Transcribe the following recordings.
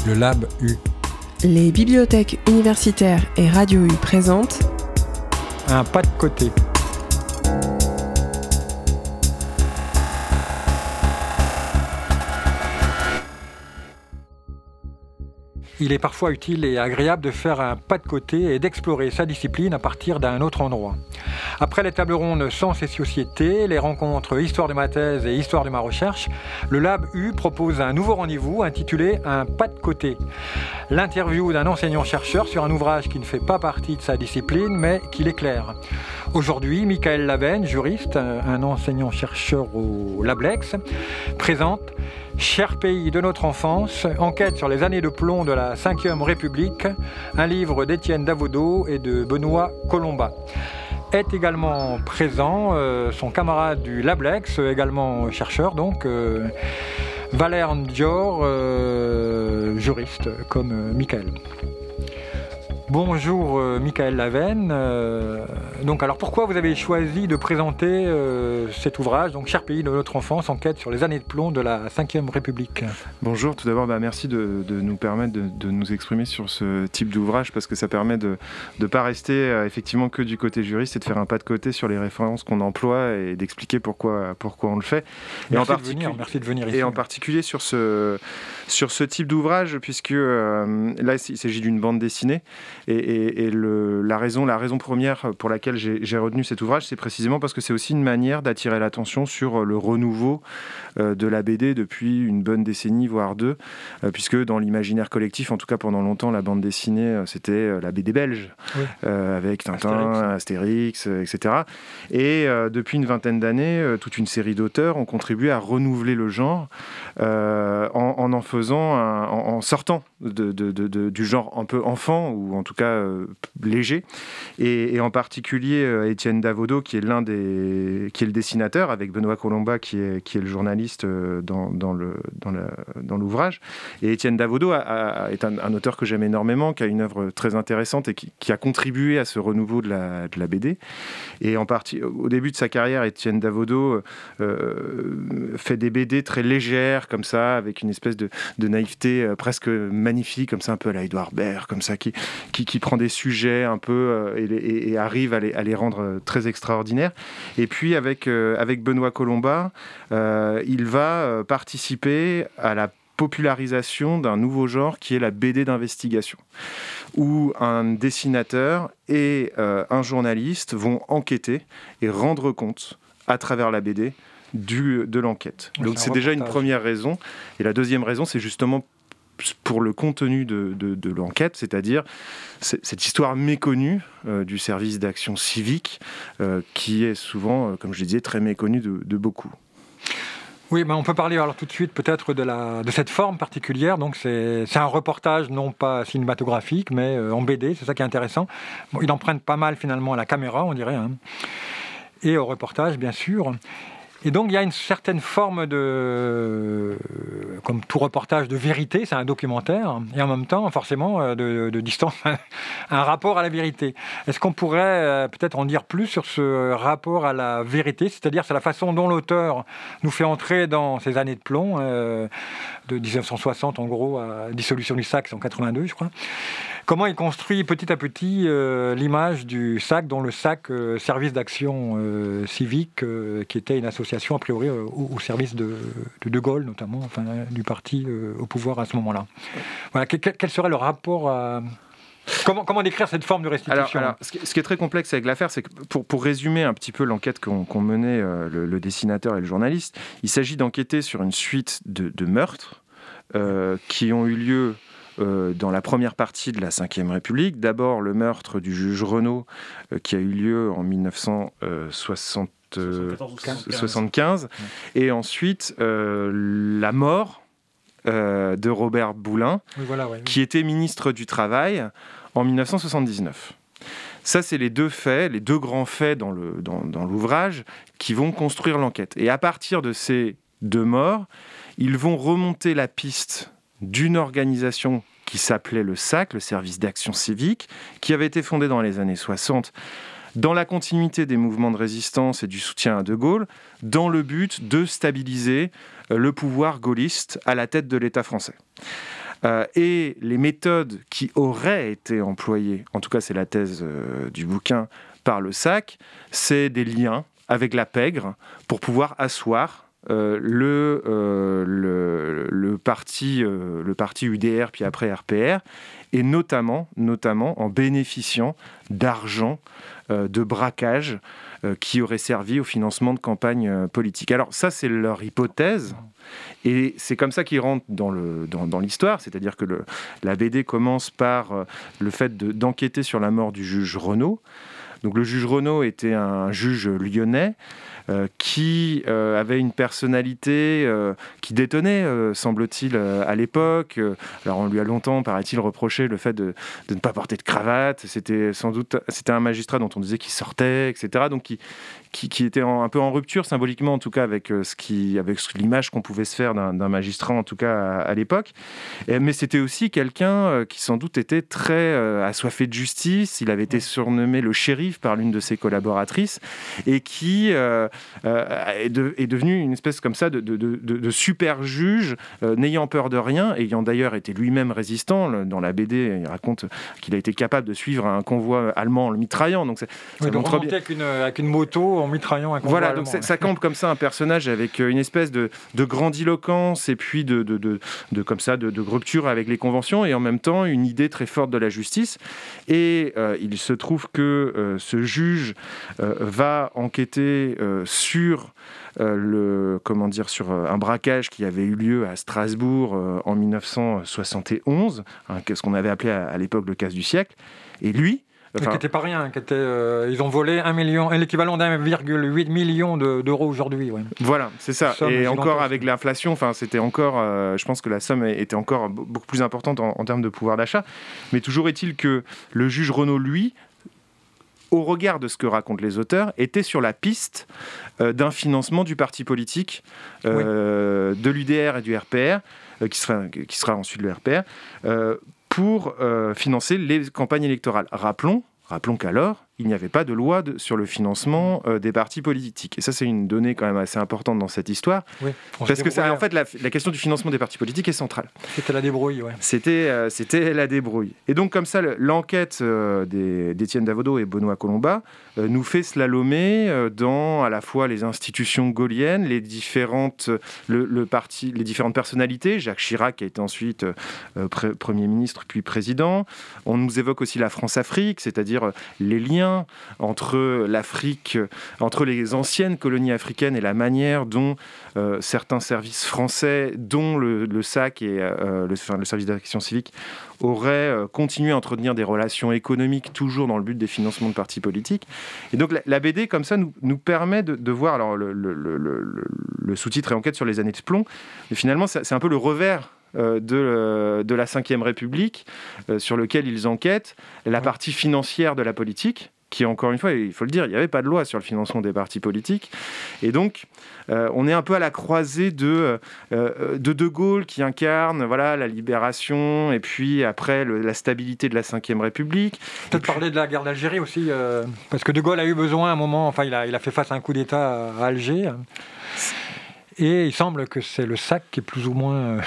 Le Lab U. Les bibliothèques universitaires et Radio U présentent Un pas de côté. Il est parfois utile et agréable de faire un pas de côté et d'explorer sa discipline à partir d'un autre endroit. Après les tables rondes Sens et Société, les rencontres Histoire de ma thèse et Histoire de ma recherche, le Lab U propose un nouveau rendez-vous intitulé Un pas de côté. L'interview d'un enseignant-chercheur sur un ouvrage qui ne fait pas partie de sa discipline mais qui l'éclaire. Aujourd'hui, Michael Lavenne, juriste, un enseignant-chercheur au Lablex, présente Cher pays de notre enfance, enquête sur les années de plomb de la Ve République, un livre d'Étienne Davodo et de Benoît Colomba. Est également présent son camarade du Lablex, également chercheur, donc Valère Dior, juriste, comme Michael. Bonjour Michael Lavenne. Donc alors pourquoi vous avez choisi de présenter cet ouvrage, donc Cher pays de notre enfance, enquête sur les années de plomb de la Ve République? Bonjour, tout d'abord merci de nous permettre de nous exprimer sur ce type d'ouvrage parce que ça permet de ne pas rester effectivement que du côté juriste et de faire un pas de côté sur les références qu'on emploie et d'expliquer pourquoi on le fait. Merci de venir ici. Et en particulier sur ce type d'ouvrage puisque là il s'agit d'une bande dessinée. Et la raison première pour laquelle j'ai retenu cet ouvrage, c'est précisément parce que c'est aussi une manière d'attirer l'attention sur le renouveau de la BD depuis une bonne décennie, voire deux, puisque dans l'imaginaire collectif, en tout cas pendant longtemps, la bande dessinée, c'était la BD belge, oui. Avec Tintin, Astérix, etc. Et depuis une vingtaine d'années, toute une série d'auteurs ont contribué à renouveler le genre en sortant du genre un peu enfant, ou en tout cas léger, et en particulier Étienne Davodo qui est qui est le dessinateur, avec Benoît Colomba qui est le journaliste dans l'ouvrage. Et Étienne Davodo est un auteur que j'aime énormément, qui a une œuvre très intéressante et qui a contribué à ce renouveau de la BD. Et au début de sa carrière, Étienne Davodo fait des BD très légères comme ça, avec une espèce de naïveté presque magnifique, comme ça, un peu à la Edouard Baird, comme ça, qui prend des sujets un peu et arrive à les rendre très extraordinaires. Et puis avec Benoît Colomba, il va participer à la popularisation d'un nouveau genre qui est la BD d'investigation, où un dessinateur et un journaliste vont enquêter et rendre compte à travers la BD de l'enquête. Donc c'est déjà une première raison. Et la deuxième raison, c'est justement pour le contenu de l'enquête, c'est-à-dire cette histoire méconnue du service d'action civique qui est souvent, comme je le disais, très méconnue de beaucoup. Oui, on peut parler alors tout de suite peut-être de cette forme particulière. Donc c'est un reportage non pas cinématographique, mais en BD, c'est ça qui est intéressant. Bon, il emprunte pas mal finalement à la caméra, on dirait, hein, et au reportage, bien sûr. Et donc il y a une certaine forme comme tout reportage, de vérité, c'est un documentaire, et en même temps, forcément, de distance, un rapport à la vérité. Est-ce qu'on pourrait peut-être en dire plus sur ce rapport à la vérité, c'est-à-dire c'est la façon dont l'auteur nous fait entrer dans ces années de plomb, de 1960 en gros, à dissolution du SAC, c'est en 82 je crois. Comment il construit petit à petit l'image du SAC, dont le SAC, service d'action civique, qui était une association a priori au service de Gaulle notamment, enfin du parti au pouvoir à ce moment-là. Voilà, quel serait le rapport à... Comment décrire cette forme de restitution? Alors, ce qui est très complexe avec l'affaire, c'est que pour résumer un petit peu l'enquête qu'ont menée le dessinateur et le journaliste, il s'agit d'enquêter sur une suite de meurtres qui ont eu lieu dans la première partie de la Ve République. D'abord, le meurtre du juge Renaud, qui a eu lieu en 1975, et ensuite la mort de Robert Boulin, qui était ministre du Travail en 1979. Ça, c'est les deux grands faits dans l'ouvrage qui vont construire l'enquête. Et à partir de ces deux morts, ils vont remonter la piste d'une organisation qui s'appelait le SAC, le service d'action civique, qui avait été fondé dans les années 60 dans la continuité des mouvements de résistance et du soutien à De Gaulle, dans le but de stabiliser le pouvoir gaulliste à la tête de l'État français. et les méthodes qui auraient été employées, en tout cas c'est la thèse du bouquin, par le SAC, c'est des liens avec la pègre pour pouvoir asseoir le parti UDR puis après RPR, et notamment en bénéficiant d'argent de braquage qui aurait servi au financement de campagnes politiques. Alors ça, c'est leur hypothèse, et c'est comme ça qu'ils rentrent dans l'histoire, c'est-à-dire que la BD commence par le fait d'enquêter sur la mort du juge Renaud. Donc le juge Renaud était un juge lyonnais qui avait une personnalité qui détonnait, semble-t-il, à l'époque. Alors on lui a longtemps, paraît-il, reproché le fait de ne pas porter de cravate. C'était un magistrat dont on disait qu'il sortait, etc. Donc qui était un peu en rupture symboliquement, en tout cas, avec l'image qu'on pouvait se faire d'un magistrat, en tout cas à l'époque. Mais c'était aussi quelqu'un qui sans doute était très assoiffé de justice. Il avait été surnommé le shérif par l'une de ses collaboratrices, et qui est devenu une espèce comme ça de super juge, n'ayant peur de rien, ayant d'ailleurs été lui-même résistant. Dans la BD, il raconte qu'il a été capable de suivre un convoi allemand en le mitraillant. Donc ça montre bien. Avec une moto en mitraillant un convoi allemand. Donc ça campe comme ça un personnage avec une espèce de grandiloquence, et puis de rupture avec les conventions, et en même temps une idée très forte de la justice. Et il se trouve que ce juge va enquêter sur un braquage qui avait eu lieu à Strasbourg en 1971, ce qu'on avait appelé à l'époque le casse du siècle. Et lui, qui n'était pas rien, ils ont volé 1 million, l'équivalent d'1,8 million d'euros aujourd'hui. Ouais. Voilà, c'est ça. Et encore avec l'inflation, c'était encore, je pense que la somme était encore beaucoup plus importante en termes de pouvoir d'achat. Mais toujours est-il que le juge Renaud, lui, au regard de ce que racontent les auteurs, était sur la piste d'un financement du parti politique, de l'UDR et du RPR, qui sera ensuite le RPR, pour financer les campagnes électorales. Rappelons qu'alors, il n'y avait pas de loi sur le financement des partis politiques. Et ça, c'est une donnée quand même assez importante dans cette histoire. Oui, parce que en fait, la question du financement des partis politiques est centrale. C'était la débrouille, ouais. C'était la débrouille. Et donc, comme ça, l'enquête d'Étienne Davodo et Benoît Colomba nous fait slalomer dans à la fois les institutions gaulliennes, les différentes personnalités. Jacques Chirac, qui a été ensuite Premier ministre puis président. On nous évoque aussi la France-Afrique, c'est-à-dire les liens entre l'Afrique, entre les anciennes colonies africaines, et la manière dont certains services français, dont le SAC et le service d'action civique, auraient continué à entretenir des relations économiques, toujours dans le but des financements de partis politiques. Et donc la BD, comme ça, nous permet de voir, alors le sous-titre est Enquête sur les années de plomb, mais finalement c'est un peu le revers de la Ve République, sur lequel ils enquêtent, la partie financière de la politique, qui, encore une fois, il faut le dire, il n'y avait pas de loi sur le financement des partis politiques. Et donc, on est un peu à la croisée de Gaulle, qui incarne la libération, et puis après la stabilité de la Ve République. Peut-être parler de la guerre d'Algérie aussi, parce que De Gaulle a eu besoin à un moment, il a fait face à un coup d'État à Alger. Et il semble que c'est le SAC qui est plus ou moins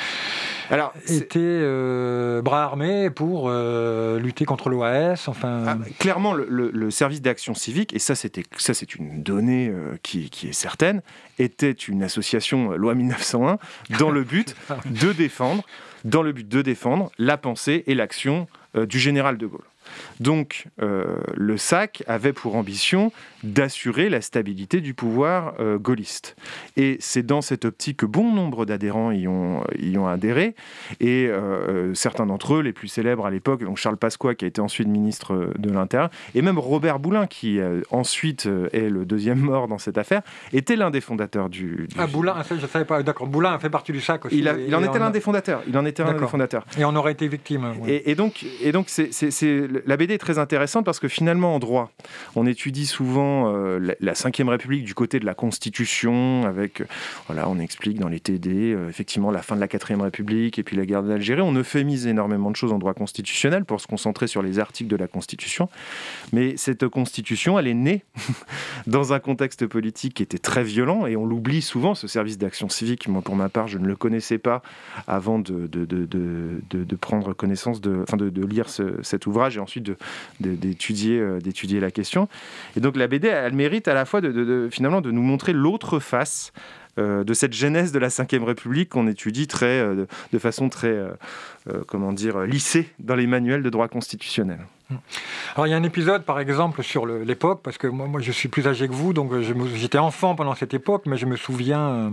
était bras armé pour lutter contre l'OAS. Clairement, le service d'action civique, et ça c'est une donnée qui est certaine, était une association loi 1901 dans le but de défendre la pensée et l'action du général de Gaulle. Donc, le SAC avait pour ambition d'assurer la stabilité du pouvoir gaulliste. Et c'est dans cette optique que bon nombre d'adhérents y ont adhéré. Et certains d'entre eux, les plus célèbres à l'époque, donc Charles Pasqua, qui a été ensuite ministre de l'Intérieur, et même Robert Boulin, qui ensuite est le deuxième mort dans cette affaire, était l'un des fondateurs du Boulin, je ne savais pas. D'accord, Boulin a fait partie du SAC aussi. Il en était l'un des fondateurs. Et on aurait été victime. Ouais. Et donc la BD est très intéressante parce que finalement, en droit, on étudie souvent la Ve République du côté de la Constitution, avec, on explique dans les TD, effectivement, la fin de la Quatrième République et puis la guerre d'Algérie. On euphémise énormément de choses en droit constitutionnel pour se concentrer sur les articles de la Constitution. Mais cette Constitution, elle est née dans un contexte politique qui était très violent et on l'oublie souvent, ce service d'action civique. Moi, pour ma part, je ne le connaissais pas avant de prendre connaissance, de lire cet ouvrage et ensuite d'étudier la question. Et donc la BD, elle mérite à la fois finalement de nous montrer l'autre face de cette genèse de la Ve République qu'on étudie de façon très lissée dans les manuels de droit constitutionnel. Alors il y a un épisode par exemple sur l'époque, parce que moi je suis plus âgé que vous, donc j'étais enfant pendant cette époque, mais je me souviens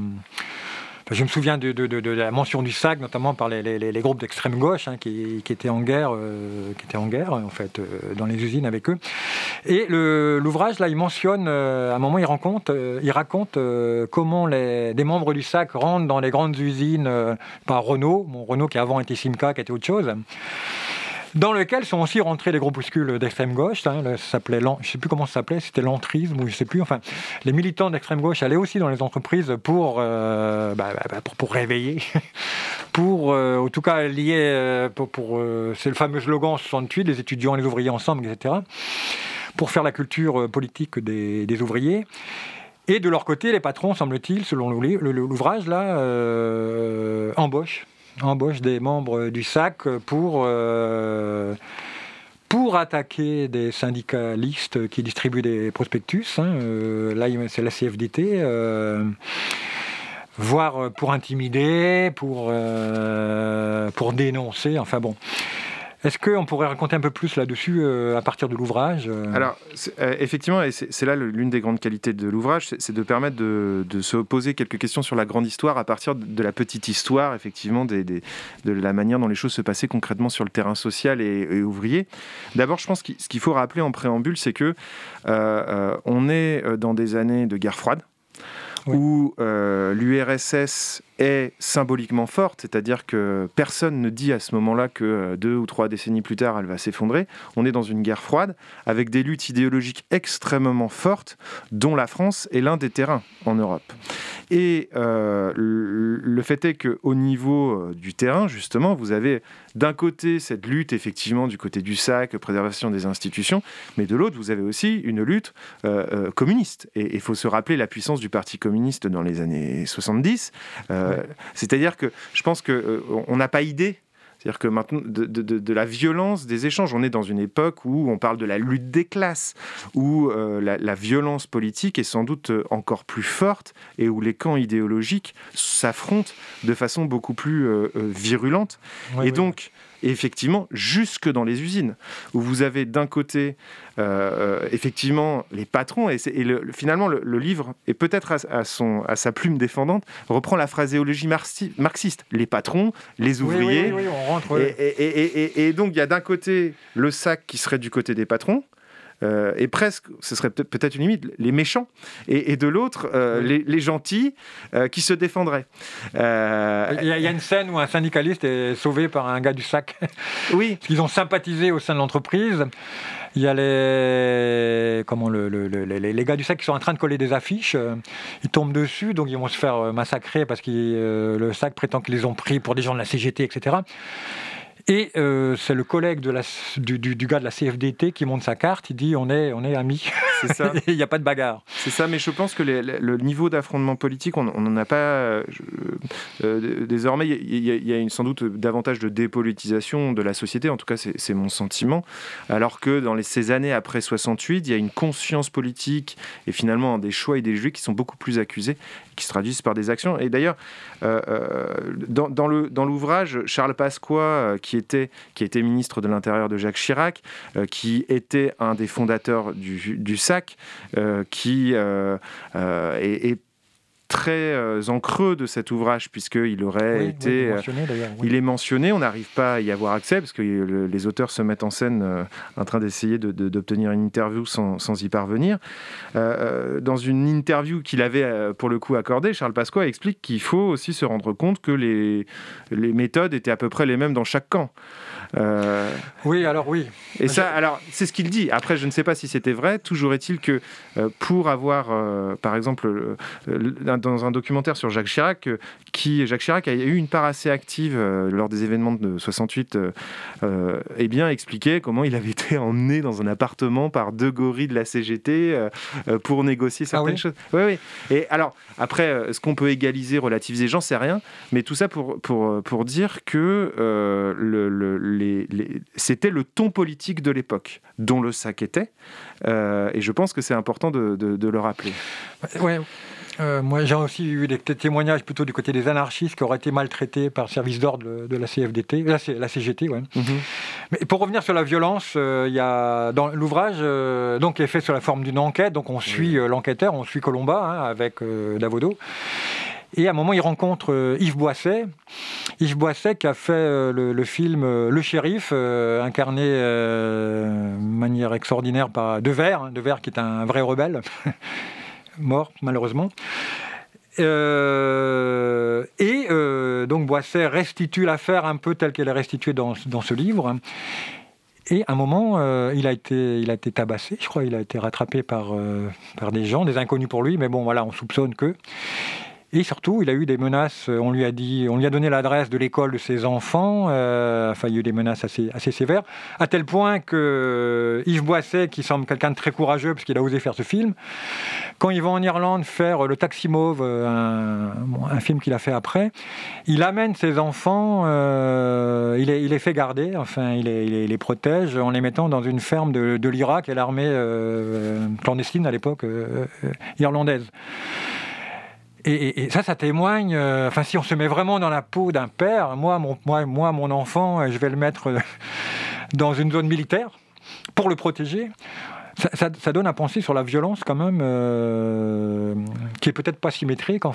de la mention du SAC, notamment par les groupes d'extrême gauche qui étaient en guerre, en fait, dans les usines avec eux. Et l'ouvrage, là, il mentionne, à un moment, il raconte comment des membres du SAC rentrent dans les grandes usines par Renault qui avant était Simca, qui était autre chose, dans lequel sont aussi rentrés des groupuscules d'extrême gauche. Ça s'appelait, je ne sais plus comment ça s'appelait, c'était l'entrisme ou je ne sais plus. Enfin, les militants d'extrême gauche allaient aussi dans les entreprises pour réveiller, en tout cas lier, c'est le fameux slogan 68, les étudiants et les ouvriers ensemble, etc., pour faire la culture politique des ouvriers. Et de leur côté, les patrons, semble-t-il, selon l'ouvrage, là, embauche des membres du SAC pour attaquer des syndicalistes qui distribuent des prospectus. Là, c'est la CFDT. Voire pour intimider, pour dénoncer. Enfin bon. Est-ce qu'on pourrait raconter un peu plus là-dessus à partir de l'ouvrage Alors, effectivement, et c'est là l'une des grandes qualités de l'ouvrage, c'est de permettre de se poser quelques questions sur la grande histoire à partir de la petite histoire, effectivement, de la manière dont les choses se passaient concrètement sur le terrain social et ouvrier. D'abord, je pense que ce qu'il faut rappeler en préambule, c'est que on est dans des années de guerre froide, oui, où l'URSS est symboliquement forte, c'est-à-dire que personne ne dit à ce moment-là que 2 ou 3 décennies plus tard, elle va s'effondrer. On est dans une guerre froide, avec des luttes idéologiques extrêmement fortes, dont la France est l'un des terrains en Europe. Et le fait est qu'au niveau du terrain, justement, vous avez d'un côté cette lutte, effectivement, du côté du SAC, préservation des institutions, mais de l'autre, vous avez aussi une lutte communiste. Et il faut se rappeler la puissance du Parti communiste dans les années 70. C'est-à-dire que je pense qu'on n'a pas idée. C'est-à-dire que maintenant, de la violence des échanges, on est dans une époque où on parle de la lutte des classes, où la violence politique est sans doute encore plus forte et où les camps idéologiques s'affrontent de façon beaucoup plus virulente. Oui, et donc, effectivement, jusque dans les usines, où vous avez d'un côté, effectivement, les patrons, finalement, le livre, et peut-être à sa plume défendante, reprend la phraséologie marxiste. Les patrons, les ouvriers. Oui, on rentre. Et donc, il y a d'un côté le SAC qui serait du côté des patrons, et presque, ce serait peut-être une limite, les méchants, et de l'autre, les gentils qui se défendraient. Il y a une scène où un syndicaliste est sauvé par un gars du SAC. Oui. Parce qu'ils ont sympathisé au sein de l'entreprise. Il y a les gars du SAC qui sont en train de coller des affiches. Ils tombent dessus, donc ils vont se faire massacrer parce que le SAC prétend qu'ils les ont pris pour des gens de la CGT, etc. Et c'est le collègue du gars de la CFDT qui monte sa carte, il dit on est amis. C'est ça. Il n'y a pas de bagarre. C'est ça, mais je pense que le niveau d'affrontement politique, on n'en a pas désormais. Il y a sans doute davantage de dépolitisation de la société, en tout cas c'est mon sentiment, alors que dans ces années après 68, il y a une conscience politique et finalement des choix idéologiques qui sont beaucoup plus accusés, qui se traduisent par des actions. Et d'ailleurs, dans l'ouvrage, Charles Pasqua, qui était ministre de l'Intérieur de Jacques Chirac, qui était un des fondateurs du SAC, qui est très en creux de cet ouvrage, puisqu'il aurait été... Il est mentionné, on n'arrive pas à y avoir accès, parce que les auteurs se mettent en scène en train d'essayer d'obtenir une interview sans y parvenir. Dans une interview qu'il avait pour le coup accordée, Charles Pasqua explique qu'il faut aussi se rendre compte que les méthodes étaient à peu près les mêmes dans chaque camp. Oui, alors oui. Et ça, alors, c'est ce qu'il dit. Après, je ne sais pas si c'était vrai. Toujours est-il que pour avoir, par exemple, dans un documentaire sur Jacques Chirac, Jacques Chirac a eu une part assez active lors des événements de 68, eh bien, expliquait comment il avait été emmené dans un appartement par 2 gorilles de la CGT pour négocier certaines choses. Oui. Et alors, après, est-ce qu'on peut égaliser, relativiser, j'en sais rien, mais tout ça pour dire que c'était le ton politique de l'époque, dont le sac était, et je pense que c'est important de le rappeler. Ouais. Moi, j'ai aussi eu des témoignages plutôt du côté des anarchistes qui auraient été maltraités par le service d'ordre de la CFDT, la CGT. Ouais. Mm-hmm. Mais pour revenir sur la violence, il y a dans l'ouvrage, donc qui est fait sur la forme d'une enquête. Donc on suit l'enquêteur, on suit Colomba avec Davodo. Et à un moment, il rencontre Yves Boisset. Yves Boisset qui a fait le film Le Shérif, incarné de manière extraordinaire par Devers qui est un vrai rebelle. Mort malheureusement. Donc Boisset restitue l'affaire un peu telle qu'elle est restituée dans ce livre. Et à un moment, il a été tabassé, je crois. Il a été rattrapé par des gens, des inconnus pour lui. Mais bon, voilà, on soupçonne que. Et surtout, il a eu des menaces. On lui a donné l'adresse de l'école de ses enfants. Il y a eu des menaces assez sévères, à tel point que Yves Boisset, qui semble quelqu'un de très courageux parce qu'il a osé faire ce film, quand il va en Irlande faire Le Taxi Mauve, un film qu'il a fait après, il amène ses enfants, il les fait garder, il les protège en les mettant dans une ferme de l'Irak, qui est l'armée clandestine à l'époque irlandaise. Et ça témoigne. Si on se met vraiment dans la peau d'un père, moi, mon enfant, je vais le mettre dans une zone militaire pour le protéger. Ça donne à penser sur la violence quand même, qui est peut-être pas symétrique,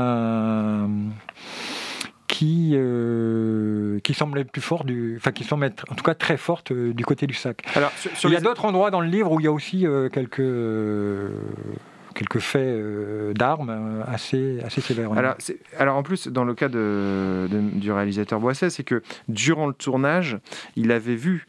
qui semble être plus fort qui semble être en tout cas très forte du côté du sac. Alors, il y a d'autres endroits dans le livre où il y a aussi quelques faits d'armes assez sévères. Alors en plus, dans le cas du réalisateur Boisset, c'est que durant le tournage, il avait vu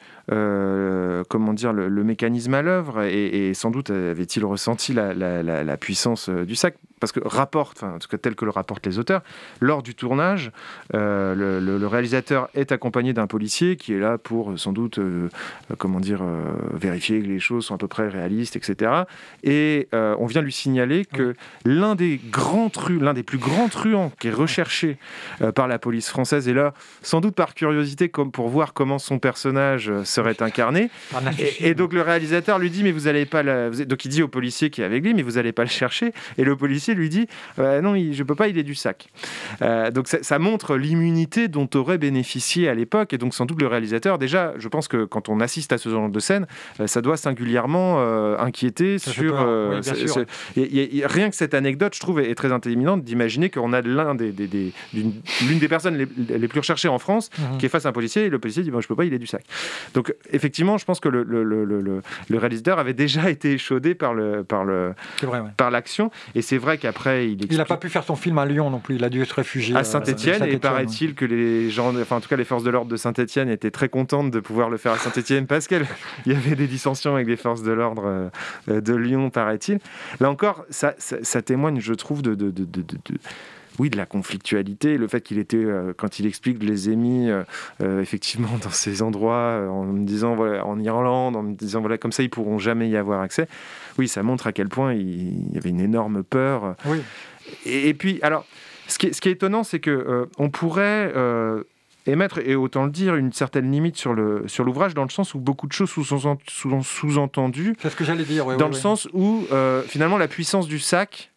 le mécanisme à l'œuvre et sans doute avait-il ressenti la puissance du sac. Parce que en tout cas tel que le rapportent les auteurs, lors du tournage, le réalisateur est accompagné d'un policier qui est là pour sans doute vérifier que les choses sont à peu près réalistes, etc. Et on vient lui signaler que l'un des plus grands truands qui est recherché par la police française, et là, sans doute par curiosité, comme pour voir comment son personnage serait incarné. Et donc le réalisateur lui dit, mais vous allez pas donc il dit au policier qui est avec lui, mais vous allez pas le chercher. Et le policier lui dit, non, je peux pas, il est du sac. Donc ça montre l'immunité dont aurait bénéficié à l'époque. Et donc sans doute le réalisateur, déjà, je pense que quand on assiste à ce genre de scène, ça doit singulièrement inquiéter sur... rien que cette anecdote, je trouve, est très intelligente d'imaginer qu'on a l'une des personnes les plus recherchées en France qui est face à un policier, et le policier dit, je peux pas, il est du sac. Donc effectivement, je pense que le réalisateur avait déjà été échaudé par l'action, et c'est vrai qu'après il n'a pas pu faire son film à Lyon non plus, il a dû se réfugier à Saint-Étienne, et paraît-il que les gens, en tout cas les forces de l'ordre de Saint-Étienne étaient très contentes de pouvoir le faire à Saint-Étienne parce qu'il y avait des dissensions avec les forces de l'ordre de Lyon, paraît-il. Là encore, ça témoigne, je trouve, de la conflictualité, le fait qu'il était, quand il explique, les émis effectivement dans ces endroits, en me disant, voilà, en Irlande, en me disant, voilà, comme ça, ils pourront jamais y avoir accès. Oui, ça montre à quel point il y avait une énorme peur. Oui. Et puis, alors, ce qui est étonnant, c'est que on pourrait émettre, et autant le dire, une certaine limite sur l'ouvrage, dans le sens où beaucoup de choses sont sous-entendues. C'est ce que j'allais dire. Dans le sens où, finalement, la puissance du sac,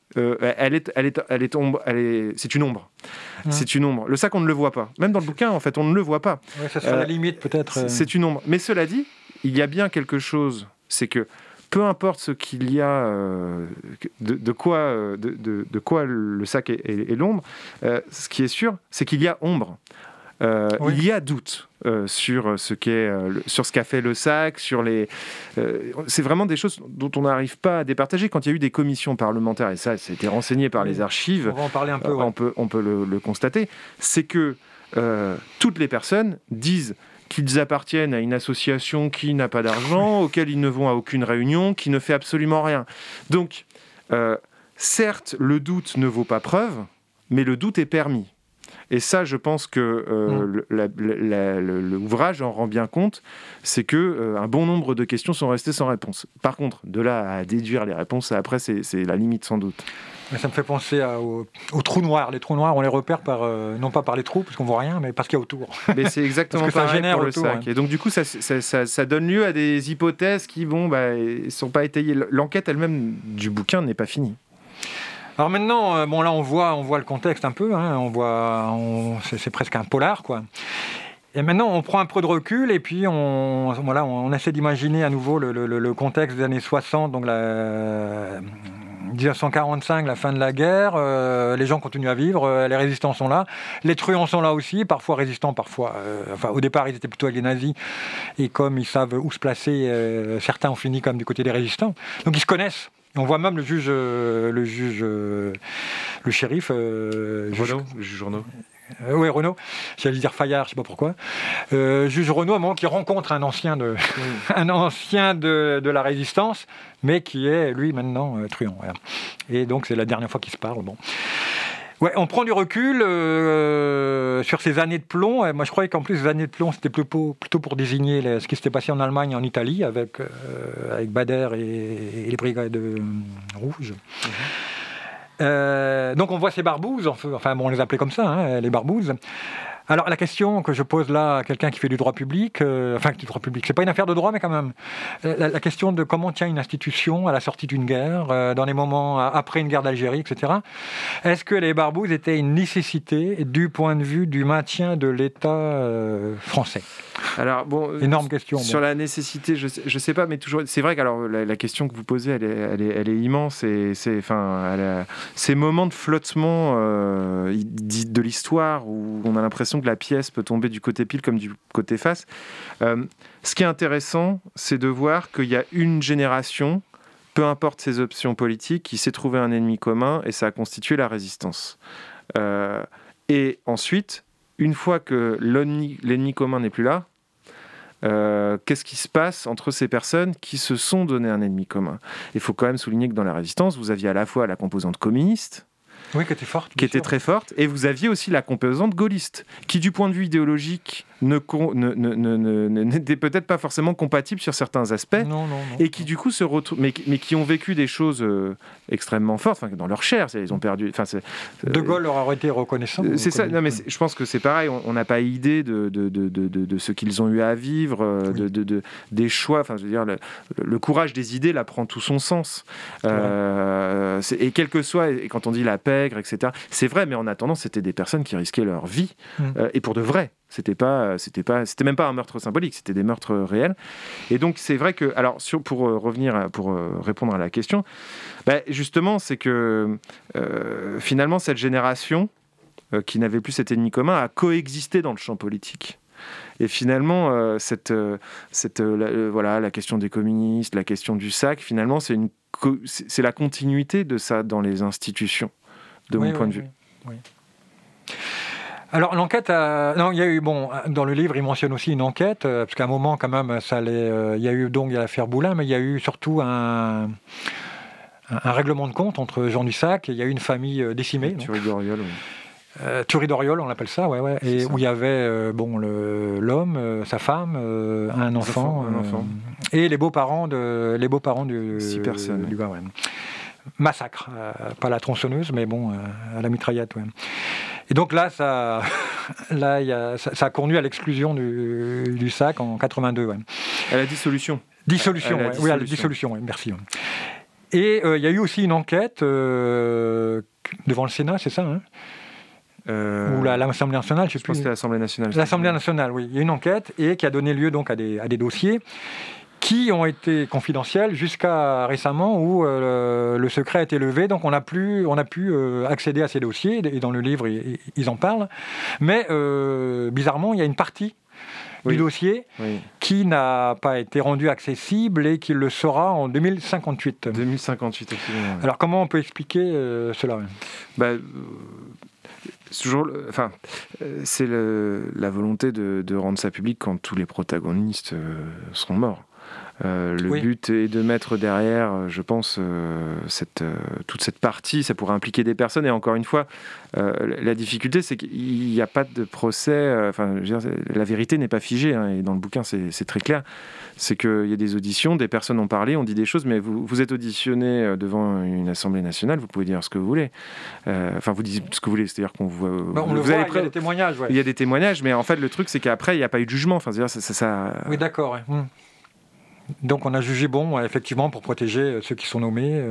c'est une ombre. C'est une ombre. Le sac, on ne le voit pas. Même dans le bouquin, en fait, on ne le voit pas. Ouais, ça serait la limite, peut-être. C'est une ombre. Mais cela dit, il y a bien quelque chose. C'est que peu importe ce qu'il y a, de quoi le sac est l'ombre, ce qui est sûr, c'est qu'il y a ombre. Il y a doute sur ce qu'a fait le sac, c'est vraiment des choses dont on n'arrive pas à départager. Quand il y a eu des commissions parlementaires, et ça a été renseigné par les archives, on va en parler un peu, on peut le constater, c'est que toutes les personnes disent qu'ils appartiennent à une association qui n'a pas d'argent, auquel ils ne vont à aucune réunion, qui ne fait absolument rien. Donc, certes, le doute ne vaut pas preuve, mais le doute est permis. Et ça, je pense que l'ouvrage en rend bien compte, c'est qu'un bon nombre de questions sont restées sans réponse. Par contre, de là à déduire les réponses, après, c'est la limite sans doute. Mais ça me fait penser aux trous noirs. Les trous noirs, on les repère non pas par les trous, parce qu'on ne voit rien, mais parce qu'il y a autour. Mais c'est exactement pareil pour le sac. Et donc, du coup, ça donne lieu à des hypothèses qui ne sont pas étayées. L'enquête elle-même du bouquin n'est pas finie. Alors maintenant, là on voit le contexte un peu, hein, c'est presque un polar, quoi. Et maintenant on prend un peu de recul et puis on essaie d'imaginer à nouveau le contexte des années 60, donc 1945, la fin de la guerre, les gens continuent à vivre, les résistants sont là, les truands sont là aussi, parfois résistants, parfois... au départ, ils étaient plutôt avec les nazis, et comme ils savent où se placer, certains ont fini comme du côté des résistants. Donc ils se connaissent. On voit même le shérif... Renaud, le juge Renaud. Oui, Renaud. J'allais dire Fayard, je ne sais pas pourquoi. Juge Renaud, à un moment, qui rencontre un ancien de la résistance, mais qui est, lui, maintenant, truand. Voilà. Et donc, c'est la dernière fois qu'ils se parlent. Bon. Ouais, on prend du recul sur ces années de plomb. Moi, je croyais qu'en plus, ces années de plomb, c'était plutôt pour désigner ce qui s'était passé en Allemagne et en Italie, avec Bader et les brigades rouges. Donc on voit ces barbouzes, on les appelait comme ça, hein, les barbouzes. Alors la question que je pose là à quelqu'un qui fait du droit public, du droit public, c'est pas une affaire de droit, mais quand même, la question de comment tient une institution à la sortie d'une guerre, dans les moments après une guerre d'Algérie, etc. Est-ce que les barbouzes étaient une nécessité du point de vue du maintien de l'État français ? Alors énorme question. Sur la nécessité, je sais pas, mais toujours, c'est vrai que la question que vous posez, elle est immense, et ces moments de flottement de l'histoire où on a l'impression que la pièce peut tomber du côté pile comme du côté face. Ce qui est intéressant, c'est de voir qu'il y a une génération, peu importe ses options politiques, qui s'est trouvé un ennemi commun, et ça a constitué la résistance. Et ensuite, une fois que l'ennemi commun n'est plus là, qu'est-ce qui se passe entre ces personnes qui se sont donné un ennemi commun ? Il faut quand même souligner que dans la résistance, vous aviez à la fois la composante communiste, oui, qui était forte, qui était très forte, et vous aviez aussi la composante gaulliste, qui du point de vue idéologique n'était peut-être pas forcément compatible sur certains aspects, et qui du coup se retrouvent, mais qui ont vécu des choses extrêmement fortes, dans leur chair, ils ont perdu. De Gaulle leur aurait été reconnaissant. C'est ça. Non, mais je pense que c'est pareil. On n'a pas idée de ce qu'ils ont eu à vivre, des choix. Je veux dire, le courage des idées là prend tout son sens. Et quel que soit, et quand on dit la pègre, etc. C'est vrai, mais en attendant, c'était des personnes qui risquaient leur vie, et pour de vrai. C'était même pas un meurtre symbolique, c'était des meurtres réels. Et donc c'est vrai que, pour répondre à la question, justement, c'est que finalement cette génération qui n'avait plus cet ennemi commun a coexisté dans le champ politique. Et finalement, la question des communistes, la question du sac, finalement, c'est la continuité de ça dans les institutions, de mon point de vue. Oui. Alors l'enquête, il y a eu, dans le livre, il mentionne aussi une enquête, parce qu'à un moment quand même, il y a eu l'affaire Boulin, mais il y a eu surtout un règlement de compte entre Jean Dussac, et il y a eu une famille décimée. Tuerie d'Oriol, oui. Tuerie d'Oriol, on l'appelle ça, ouais. Et où il y avait l'homme, sa femme, un enfant. Et les beaux-parents du 6 personnes. Du gars, ouais. Massacre, pas la tronçonneuse, mais à la mitraillette, ouais. Et donc là, ça a conduit à l'exclusion du SAC en 82. Ouais. À la dissolution. Oui, à la dissolution, ouais, merci. Et il y a eu aussi une enquête devant le Sénat, c'est ça, hein, ou l'Assemblée nationale, je sais plus. Je pense que c'était l'Assemblée nationale. L'Assemblée nationale, oui. Il y a une enquête et qui a donné lieu donc à des dossiers qui ont été confidentiels jusqu'à récemment où le secret a été levé, donc on a pu accéder à ces dossiers, et dans le livre ils en parlent, mais bizarrement il y a une partie du dossier qui n'a pas été rendue accessible et qui le sera en 2058. 2058, absolument. Alors comment on peut expliquer cela ? c'est la volonté de rendre ça public quand tous les protagonistes seront morts. Le but est de mettre derrière, je pense, toute cette partie, ça pourrait impliquer des personnes. Et encore une fois, la difficulté, c'est qu'il n'y a pas de procès. La vérité n'est pas figée. Et dans le bouquin, c'est très clair. C'est qu'il y a des auditions, des personnes ont parlé, ont dit des choses, mais vous êtes auditionné devant une assemblée nationale, vous pouvez dire ce que vous voulez. Vous dites ce que vous voulez, c'est-à-dire qu'on voit. On le voit, il y a des témoignages. Ouais. Il y a des témoignages, mais en fait, le truc, c'est qu'après, il n'y a pas eu de jugement. Ça... Oui, d'accord. Ouais. Donc on a jugé bon, effectivement, pour protéger ceux qui sont nommés,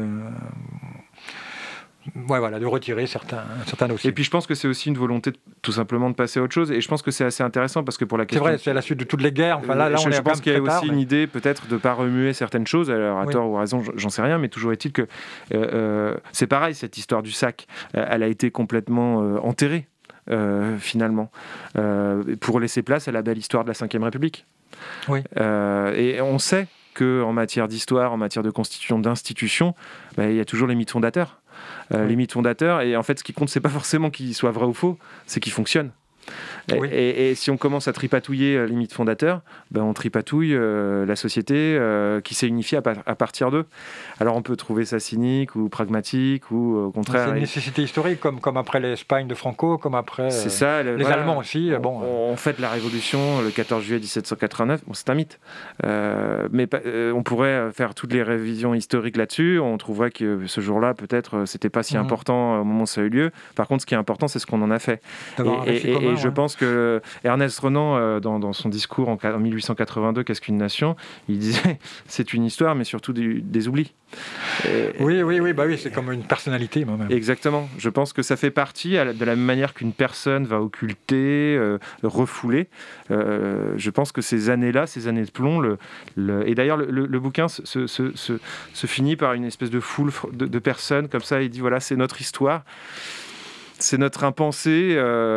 de retirer certains dossiers. Et puis je pense que c'est aussi une volonté tout simplement de passer à autre chose. Et je pense que c'est assez intéressant parce que pour la question... C'est vrai, c'est la suite de toutes les guerres. Je pense qu'il y a aussi une idée peut-être de ne pas remuer certaines choses. Alors à tort ou à raison, j'en sais rien, mais toujours est-il que c'est pareil, cette histoire du sac, elle a été complètement enterrée. Finalement, pour laisser place à la belle histoire de la Ve République. Oui. Et on sait qu'en matière d'histoire, en matière de constitution d'institutions, il y a toujours les mythes fondateurs. Les mythes fondateurs, et en fait, ce qui compte, c'est pas forcément qu'ils soient vrais ou faux, c'est qu'ils fonctionnent. Et si on commence à tripatouiller les mythes fondateurs, on tripatouille la société qui s'est unifiée à partir d'eux. Alors on peut trouver ça cynique ou pragmatique ou au contraire... C'est une nécessité historique, comme après l'Espagne de Franco, comme après les Allemands aussi. On fête la Révolution le 14 juillet 1789, c'est un mythe. Mais on pourrait faire toutes les révisions historiques là-dessus, on trouverait que ce jour-là, peut-être, c'était pas si important au moment où ça a eu lieu. Par contre, ce qui est important, c'est ce qu'on en a fait. Et je pense que Ernest Renan, dans son discours en 1882, Qu'est-ce qu'une nation, il disait c'est une histoire, mais surtout des oublis. Oui, c'est comme une personnalité. Moi-même. Exactement. Je pense que ça fait partie, de la même manière qu'une personne va occulter, refouler. Je pense que ces années-là, ces années de plomb, et d'ailleurs le bouquin se finit par une espèce de foule de personnes comme ça. Il dit voilà, c'est notre histoire. C'est notre impensé.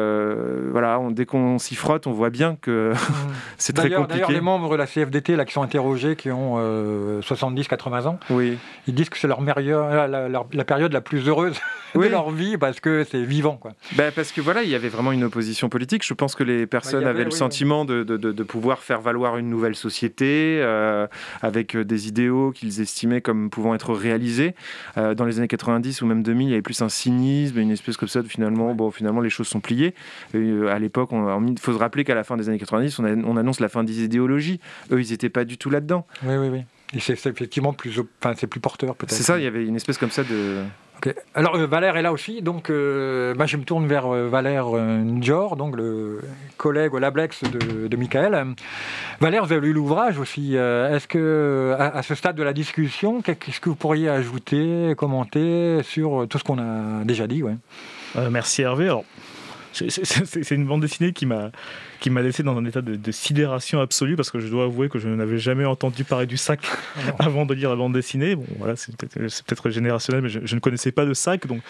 Dès qu'on s'y frotte, on voit bien que c'est très compliqué. D'ailleurs, les membres de la CFDT qui sont interrogés, qui ont 70-80 ans, ils disent que c'est la période la plus heureuse de leur vie parce que c'est vivant. Quoi. Parce que il y avait vraiment une opposition politique. Je pense que les personnes avaient le sentiment de pouvoir faire valoir une nouvelle société avec des idéaux qu'ils estimaient comme pouvant être réalisés. Dans les années 90 ou même 2000, il y avait plus un cynisme, une espèce comme ça de finalement les choses sont pliées. À l'époque, il faut se rappeler qu'à la fin des années 90, on annonce la fin des idéologies. Eux, ils n'étaient pas du tout là-dedans. Oui. Et c'est effectivement plus porteur, peut-être. C'est ça, il y avait une espèce comme ça de... Okay. Alors Valère est là aussi, donc je me tourne vers Valère Njor, donc le collègue au Lablex de Michael. Valère, vous avez lu l'ouvrage aussi. Est-ce que, à ce stade de la discussion, qu'est-ce que vous pourriez ajouter, commenter sur tout ce qu'on a déjà dit? Merci Hervé. Alors, c'est une bande dessinée qui m'a laissé dans un état de sidération absolue parce que je dois avouer que je n'avais jamais entendu parler du sac avant de lire la bande dessinée. Bon, voilà, c'est peut-être générationnel, mais je ne connaissais pas de sac, donc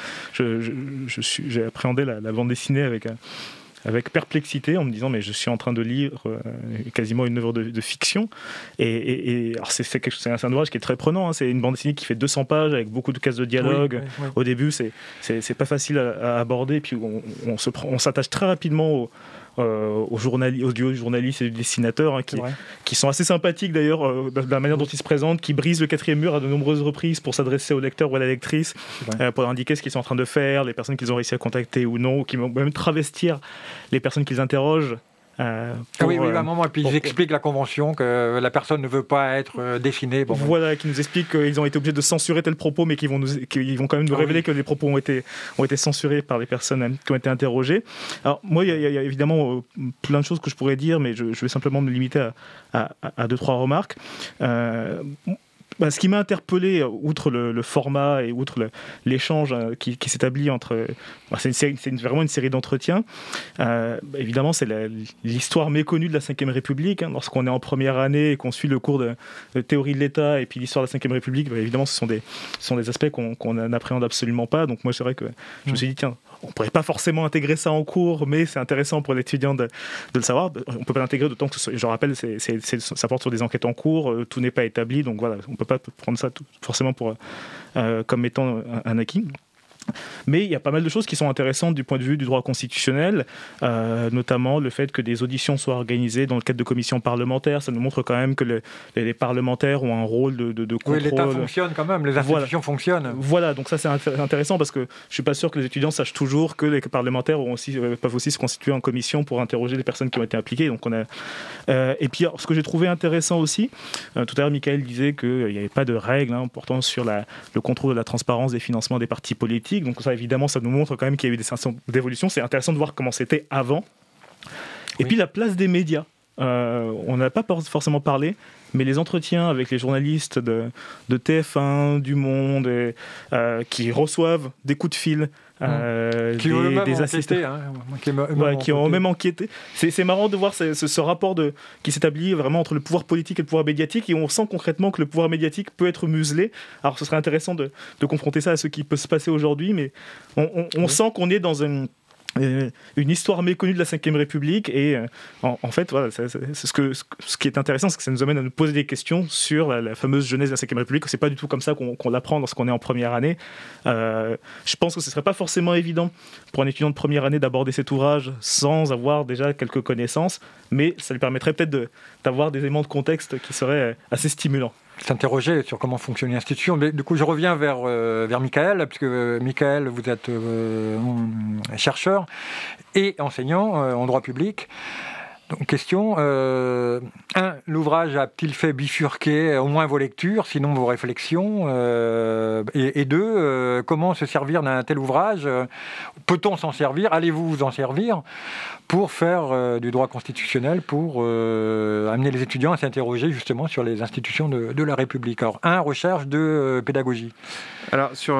j'ai appréhendé la bande dessinée avec perplexité en me disant mais je suis en train de lire quasiment une œuvre de fiction et alors c'est un ouvrage qui est très prenant, c'est une bande dessinée qui fait 200 pages avec beaucoup de cases de dialogue. Oui. Au début c'est pas facile à aborder, puis on s'attache très rapidement aux journalistes et aux dessinateurs qui sont assez sympathiques d'ailleurs de la manière dont ils se présentent, qui brisent le quatrième mur à de nombreuses reprises pour s'adresser au lecteur ou à la lectrice, pour indiquer ce qu'ils sont en train de faire, les personnes qu'ils ont réussi à contacter ou non, ou qui vont même travestir les personnes qu'ils interrogent. À un moment, et puis ils expliquent la convention, que la personne ne veut pas être dessinée. Qui nous expliquent qu'ils ont été obligés de censurer tel propos, mais qu'ils vont quand même nous révéler que les propos ont été censurés par les personnes qui ont été interrogées. Alors moi, il y a évidemment plein de choses que je pourrais dire, mais je vais simplement me limiter à 2-3 remarques. Ce qui m'a interpellé, outre le format et outre l'échange qui s'établit entre... C'est vraiment une série d'entretiens. Évidemment, c'est l'histoire méconnue de la Ve République. Lorsqu'on est en première année et qu'on suit le cours de théorie de l'État et puis l'histoire de la Ve République, évidemment, ce sont des aspects qu'on n'appréhende absolument pas. Donc moi, c'est vrai que je me suis dit, tiens, on ne pourrait pas forcément intégrer ça en cours, mais c'est intéressant pour l'étudiant de le savoir. On ne peut pas l'intégrer, d'autant que, je rappelle, ça porte sur des enquêtes en cours, tout n'est pas établi, donc voilà, on ne peut pas prendre ça forcément comme étant un acquis. Mais il y a pas mal de choses qui sont intéressantes du point de vue du droit constitutionnel, notamment le fait que des auditions soient organisées dans le cadre de commissions parlementaires. Ça nous montre quand même que les parlementaires ont un rôle de contrôle. Oui, l'État fonctionne quand même, les institutions fonctionnent. Voilà, donc ça c'est intéressant parce que je ne suis pas sûr que les étudiants sachent toujours que les parlementaires peuvent aussi se constituer en commission pour interroger les personnes qui ont été impliquées. Donc et puis alors, ce que j'ai trouvé intéressant aussi, tout à l'heure Michael disait qu'il n'y avait pas de règles portant sur le contrôle de la transparence des financements des partis politiques. Donc ça, évidemment, ça nous montre quand même qu'il y a eu des instants d'évolution. C'est intéressant de voir comment c'était avant. Et puis la place des médias. On n'a pas forcément parlé, mais les entretiens avec les journalistes de TF1, du Monde, qui reçoivent des coups de fil, des assistants, qui ont même enquêté. C'est marrant de voir ce rapport qui s'établit vraiment entre le pouvoir politique et le pouvoir médiatique, et on sent concrètement que le pouvoir médiatique peut être muselé. Alors ce serait intéressant de confronter ça à ce qui peut se passer aujourd'hui, mais on sent qu'on est dans une histoire méconnue de la Ve République, et en fait voilà, ce qui est intéressant, c'est que ça nous amène à nous poser des questions sur la fameuse jeunesse de la Ve République. C'est pas du tout comme ça qu'on l'apprend lorsqu'on est en première année. Je pense que ce serait pas forcément évident pour un étudiant de première année d'aborder cet ouvrage sans avoir déjà quelques connaissances, mais ça lui permettrait peut-être d'avoir des éléments de contexte qui seraient assez stimulants. S'interroger sur comment fonctionne l'institution. Mais du coup, je reviens vers Michael, puisque Michael, vous êtes chercheur et enseignant en droit public. Donc, question, l'ouvrage a-t-il fait bifurquer au moins vos lectures, sinon vos réflexions, et deux, comment se servir d'un tel ouvrage? Peut-on s'en servir? Allez-vous vous en servir pour faire du droit constitutionnel, pour amener les étudiants à s'interroger justement sur les institutions de la République? Alors, recherche, pédagogie. Alors, sur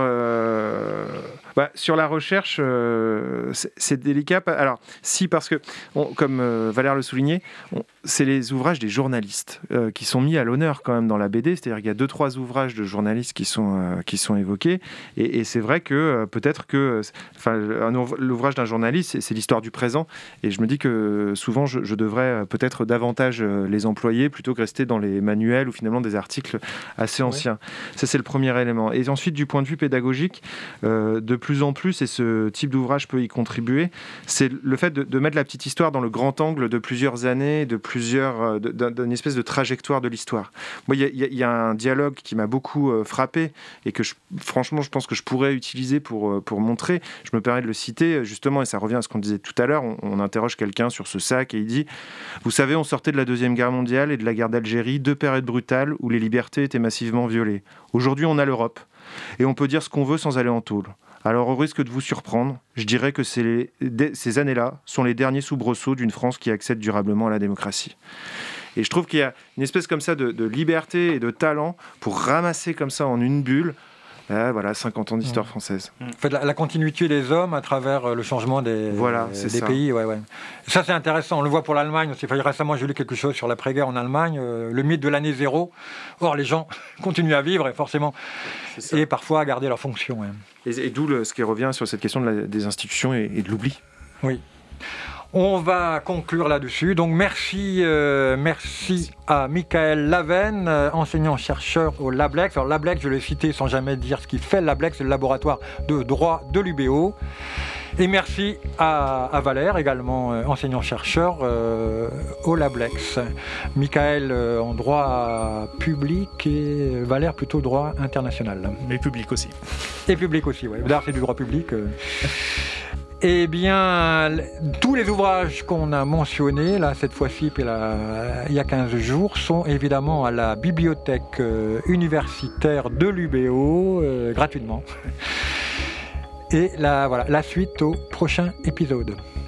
la recherche, c'est délicat. Alors, si, parce que, comme Valère le soulignait, c'est les ouvrages des journalistes qui sont mis à l'honneur quand même dans la BD. C'est-à-dire qu'il y a 2-3 ouvrages de journalistes qui sont évoqués. Et c'est vrai que peut-être que l'ouvrage d'un journaliste, c'est l'histoire du présent. Et je me dis que souvent, je devrais peut-être davantage les employer plutôt que rester dans les manuels ou finalement des articles assez anciens. Ça, c'est le premier élément. Et ensuite, du point de vue pédagogique, de plus en plus, et ce type d'ouvrage peut y contribuer, c'est le fait de mettre la petite histoire dans le grand angle de plusieurs années, d'une espèce de trajectoire de l'histoire. Moi, il y a un dialogue qui m'a beaucoup frappé et que franchement, je pense que je pourrais utiliser pour montrer. Je me permets de le citer, justement, et ça revient à ce qu'on disait tout à l'heure. On interroge quelqu'un sur ce sac et il dit « Vous savez, on sortait de la Deuxième Guerre mondiale et de la guerre d'Algérie, 2 périodes brutales où les libertés étaient massivement violées. Aujourd'hui, on a l'Europe. Et on peut dire ce qu'on veut sans aller en tôle. Alors, au risque de vous surprendre, je dirais que ces années-là sont les derniers soubresauts d'une France qui accède durablement à la démocratie. » Et je trouve qu'il y a une espèce comme ça de liberté et de talent pour ramasser comme ça en une bulle 50 ans d'histoire française. En fait, la continuité des hommes à travers le changement des pays. Ouais. Ça, c'est intéressant. On le voit pour l'Allemagne aussi. Récemment, j'ai lu quelque chose sur l'après-guerre en Allemagne, le mythe de l'année zéro. Or, les gens continuent à vivre, forcément, et parfois à garder leur fonction. Ouais. Et d'où ce qui revient sur cette question des institutions et de l'oubli. Oui. On va conclure là-dessus. Donc merci à Michael Lavenne, enseignant-chercheur au LabLex. Alors LabLex, je l'ai cité sans jamais dire ce qu'il fait. LabLex, c'est le laboratoire de droit de l'UBO. Et merci à Valère, également enseignant-chercheur au LabLex. Michael en droit public et Valère plutôt droit international. Mais public aussi. Et public aussi, oui. D'ailleurs, c'est du droit public. Eh bien, tous les ouvrages qu'on a mentionnés, là, cette fois-ci, puis il y a 15 jours, sont évidemment à la bibliothèque universitaire de l'UBO, gratuitement. Et la suite au prochain épisode.